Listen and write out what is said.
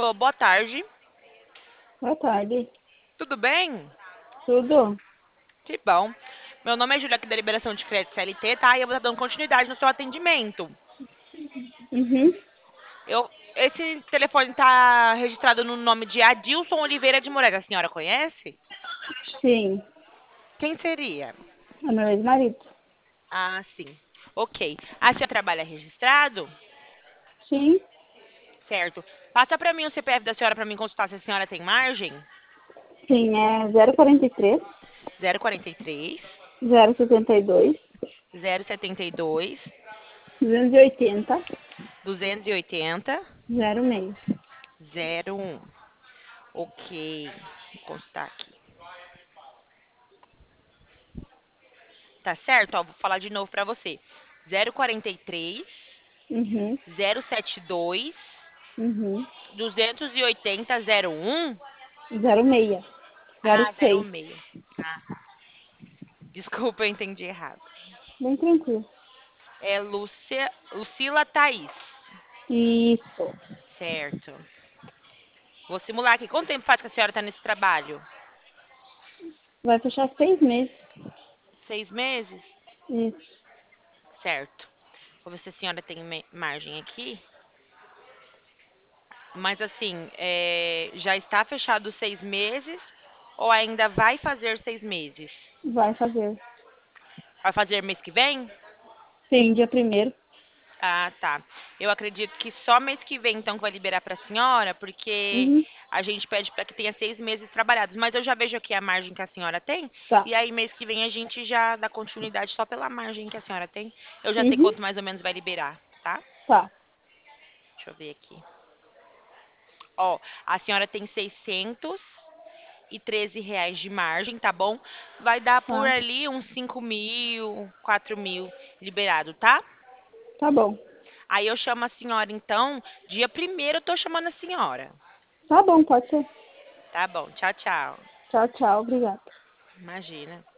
Alô, boa tarde. Boa tarde. Tudo bem? Tudo? Que bom. Meu nome é Júlia, aqui da Liberação de Crédito CLT, tá? E eu vou estar dando continuidade no seu atendimento. Uhum. Esse telefone está registrado no nome de Adilson Oliveira de Moraes. A senhora conhece? Sim. Quem seria? É meu ex-marido. Ah, sim. Ok. A senhora trabalha registrado? Sim. Certo. Passa para mim o CPF da senhora para mim consultar se a senhora tem margem. Sim, é 043 043 072 072 280 280 06. 01. Ok. Vou constar aqui. Tá certo? Ó, vou falar de novo para você. 043 Uhum. 072 Uhum. 280 01. 06. Ah, 06. 06. Desculpa, eu entendi errado. Bem tranquilo. É Lucila Thaís. Isso. Certo. Vou simular aqui. Quanto tempo faz que a senhora está nesse trabalho? Vai fechar 6 meses. 6 meses? Isso. Certo. Vou ver se a senhora tem margem aqui. Mas assim, já está fechado os 6 meses ou ainda vai fazer 6 meses? Vai fazer. Vai fazer mês que vem? Sim, dia primeiro. Ah, tá. Eu acredito que só mês que vem, então, que vai liberar para a senhora, porque Uhum. a gente pede para que tenha 6 meses trabalhados. Mas eu já vejo aqui a margem que a senhora tem, Tá. e aí mês que vem a gente já dá continuidade só pela margem que a senhora tem. Eu já sei Uhum. quanto mais ou menos vai liberar, tá? Tá. Deixa eu ver aqui. Ó, a senhora tem R$ 613 de margem, tá bom? Vai dar por Tá. ali uns 5.000, 4.000 liberado, tá? Tá bom. Aí eu chamo a senhora, então, dia primeiro eu tô chamando a senhora. Tá bom, pode ser. Tá bom, tchau, tchau. Tchau, tchau. Obrigada. Imagina.